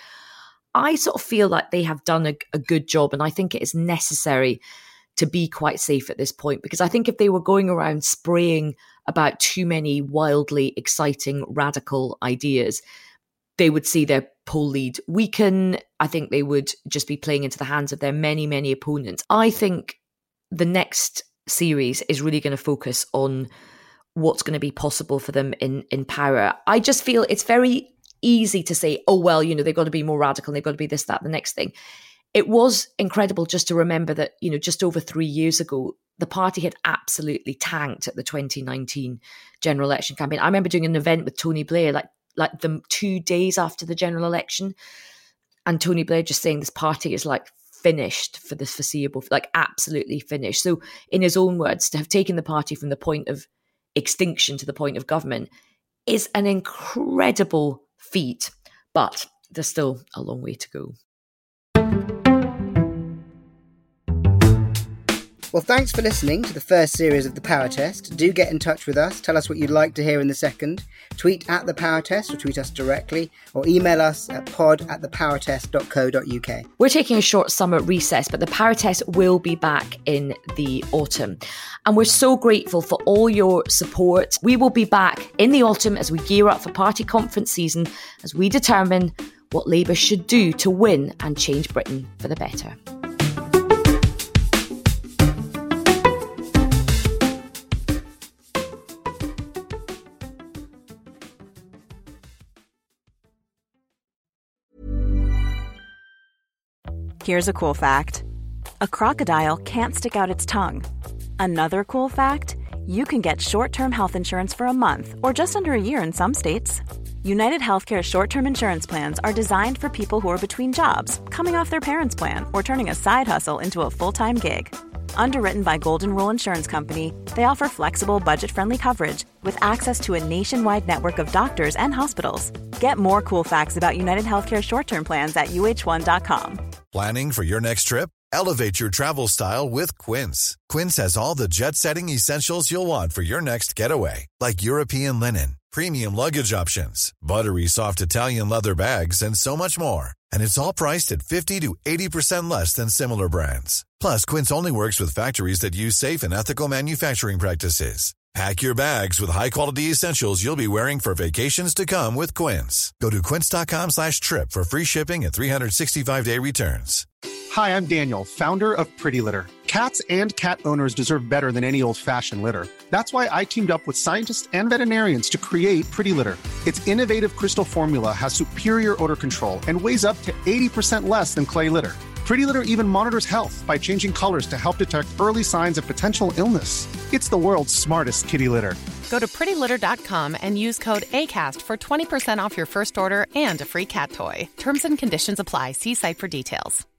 I sort of feel like they have done a, a good job, and I think it is necessary to be quite safe at this point, because I think if they were going around spraying about too many wildly exciting, radical ideas, they would see their poll lead weaken. I think they would just be playing into the hands of their many, many opponents. I think the next series is really going to focus on what's going to be possible for them in, in power. I just feel it's very easy to say, oh, well, you know, they've got to be more radical, they've got to be this, that, the next thing. It was incredible just to remember that, you know, just over three years ago, the party had absolutely tanked at the twenty nineteen general election campaign. I remember doing an event with Tony Blair, like, like the two days after the general election, and Tony Blair just saying this party is like finished for the foreseeable, like absolutely finished. So in his own words, to have taken the party from the point of extinction to the point of government is an incredible feat, but there's still a long way to go. Well, thanks for listening to the first series of The Power Test. Do get in touch with us. Tell us what you'd like to hear in the second. Tweet at The Power Test or tweet us directly, or email us at pod at thepowertest dot co dot uk. We're taking a short summer recess, but The Power Test will be back in the autumn. And we're so grateful for all your support. We will be back in the autumn as we gear up for party conference season, as we determine what Labour should do to win and change Britain for the better. Here's a cool fact. A crocodile can't stick out its tongue. Another cool fact, you can get short-term health insurance for a month or just under a year in some states. United Healthcare short-term insurance plans are designed for people who are between jobs, coming off their parents' plan, or turning a side hustle into a full-time gig. Underwritten by Golden Rule Insurance Company, they offer flexible, budget-friendly coverage with access to a nationwide network of doctors and hospitals. Get more cool facts about United Healthcare short-term plans at U H one dot com. Planning for your next trip? Elevate your travel style with Quince. Quince has all the jet-setting essentials you'll want for your next getaway, like European linen, premium luggage options, buttery soft Italian leather bags, and so much more. And it's all priced at fifty to eighty percent less than similar brands. Plus, Quince only works with factories that use safe and ethical manufacturing practices. Pack your bags with high-quality essentials you'll be wearing for vacations to come with Quince. Go to quince.com slash trip for free shipping and three sixty-five day returns. Hi, I'm Daniel, founder of Pretty Litter. Cats and cat owners deserve better than any old-fashioned litter. That's why I teamed up with scientists and veterinarians to create Pretty Litter. Its innovative crystal formula has superior odor control and weighs up to eighty percent less than clay litter. Pretty Litter even monitors health by changing colors to help detect early signs of potential illness. It's the world's smartest kitty litter. Go to pretty litter dot com and use code ACAST for twenty percent off your first order and a free cat toy. Terms and conditions apply. See site for details.